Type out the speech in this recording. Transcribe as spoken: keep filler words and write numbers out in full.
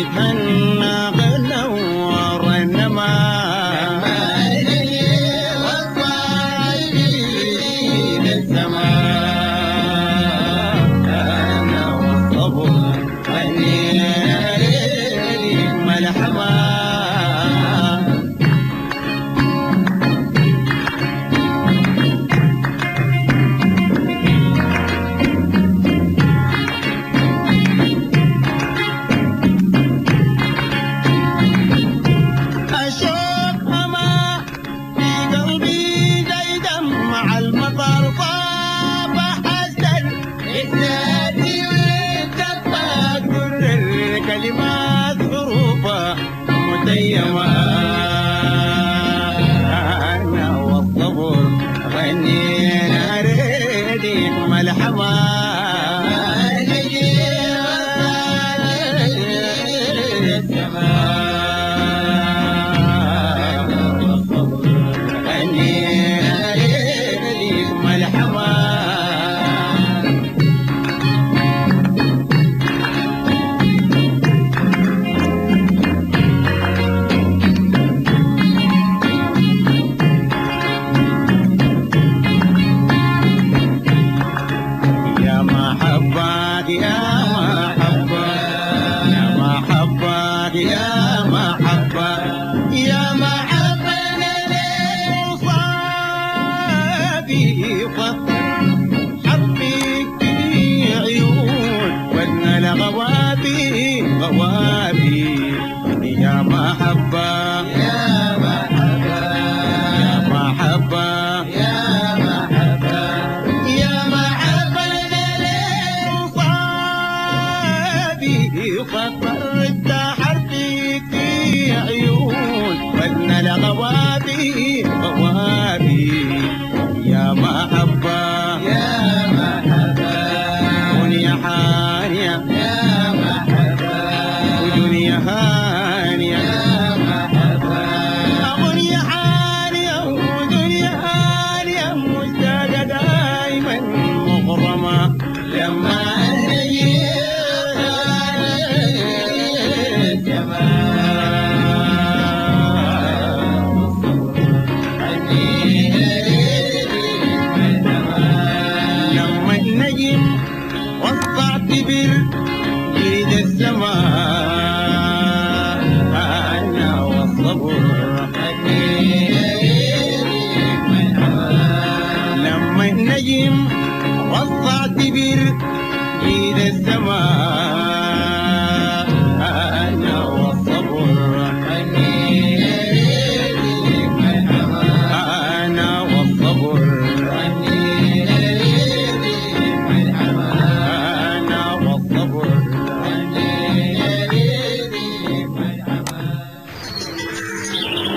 يتهنى غنور النما والطايبين السماء أنا والصبر غنيت ملحمة كلمات حروفها متيمة أنا والصبر غنينا ريدك ملحمة غنينا ريدك ملحمة يا محبة يا محبة يا محبة يا محبة للوصابي فطر حبك في عيون ودنا لغوابي غوابي يا محبة يا محبة يا محبة يا محبة يا محبة فطرت حرفك في عيون ودنا لغوابي غوابي يا محبة يا محبة دنيا حانية يا محبة ودنيا هانية يا محبة دنيا حانية ودنيا هانية مشتاقة دايما مغرمة لما لما النجم وسط كبر جيد السماء أنا والصبر لما النجم وسط كبر جيد السماء